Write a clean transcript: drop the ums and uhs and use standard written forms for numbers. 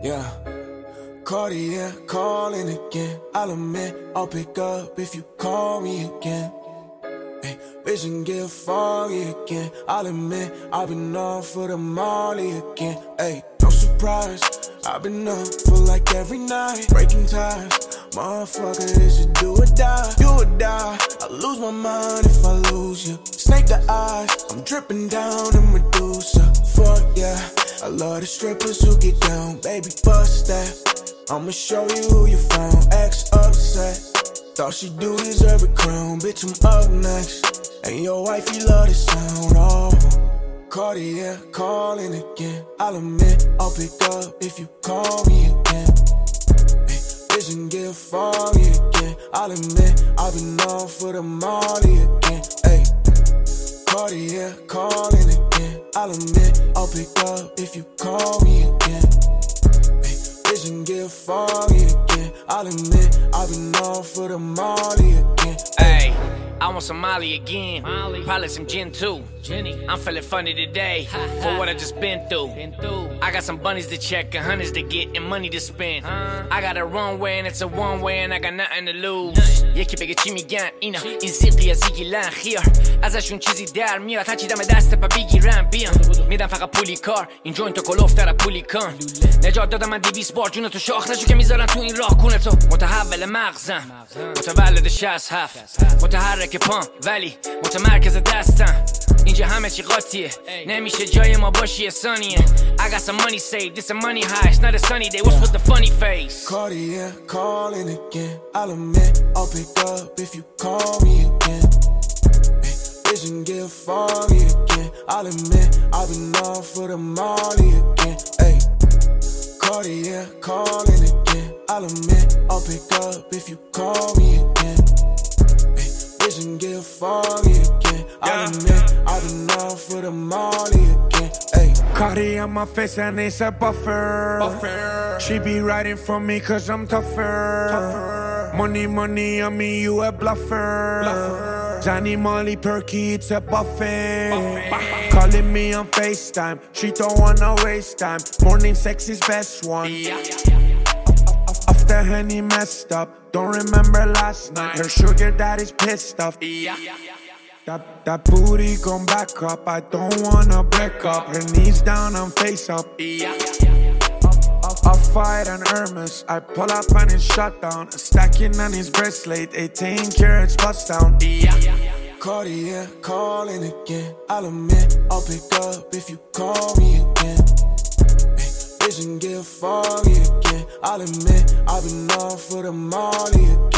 Yeah, Cartier calling again. I'll admit I'll pick up if you call me again. Hey, vision get foggy again. I'll admit I've been off for the molly again. Hey, no surprise, I've been up for like every night, breaking ties. Motherfucker, this is do or die. Do or die. I lose my mind if I lose you. Snake the eyes, I'm dripping down in Medusa. Fuck yeah, I love the strippers who get down. Baby, bust that. I'ma show you who you found. Ex upset, thought she do deserve a crown. Bitch, I'm up next, and your wifey love the sound. Oh, Cartier calling again. I'll admit I'll pick up if you call me again. Hey, vision get foggy again. I'll admit I've been off for the molly again. Hey, Cartier calling again. I'll admit I'll pick up if you call me again. Hey, vision get foggy again. I'll admit I've been off for the molly again. Hey, I want some Molly again. Probably some gin too. I'm feeling funny today for what I just been through. I got some bunnies to check and honeys to get and money to spend. I got a runway and it's a one way and I got nothing to lose. یکی بگه چی میگن اینا این زیقی از زیگیلن خیار ازشون چیزی در میاد هرچی دم دست پا بگیرن بیان میدم فقط پولی کار این جوینتو کلوفتر پولی کن نجات دادم من 200 بار جون تو شاخ نشو که میذارن تو این راه کونه تو متحول مغزم متولد 67 متحرک پام ولی متمرکز دستم اینجا همه چی قاطیه نمیشه جای ما باشی ثانیه I got some money saved, this a money high, it's not a sunny day, what's with the funny face? Cartier calling again. I'll admit I'll pick up if you call me again. Hey, vision get foggy again. I'll admit I've been off for the molly again. Hey, Cartier calling again. I'll admit I'll pick up if you call me again. Hey, vision get foggy again. I'll admit I've been off for the molly again. Hey, Cardi on my face and it's a buffer. She be riding for me cause I'm tougher. Money, money on me, you a bluffer. Johnny, Molly, Perky, it's a buffet. Calling me on FaceTime, she don't wanna waste time. Morning sex is best one. After Henny messed up, don't remember last night. Her sugar daddy's pissed off. That booty gon' back up, I don't wanna break up. Her knees down, I'm face up. I'll fight on Hermes, I pull up and it's shut down. Stacking on his bracelet, 18 carats bust down. Cartier calling again. I'll admit I'll pick up if you call me again. Hey, vision get foggy again. I'll admit I've been off for the molly again.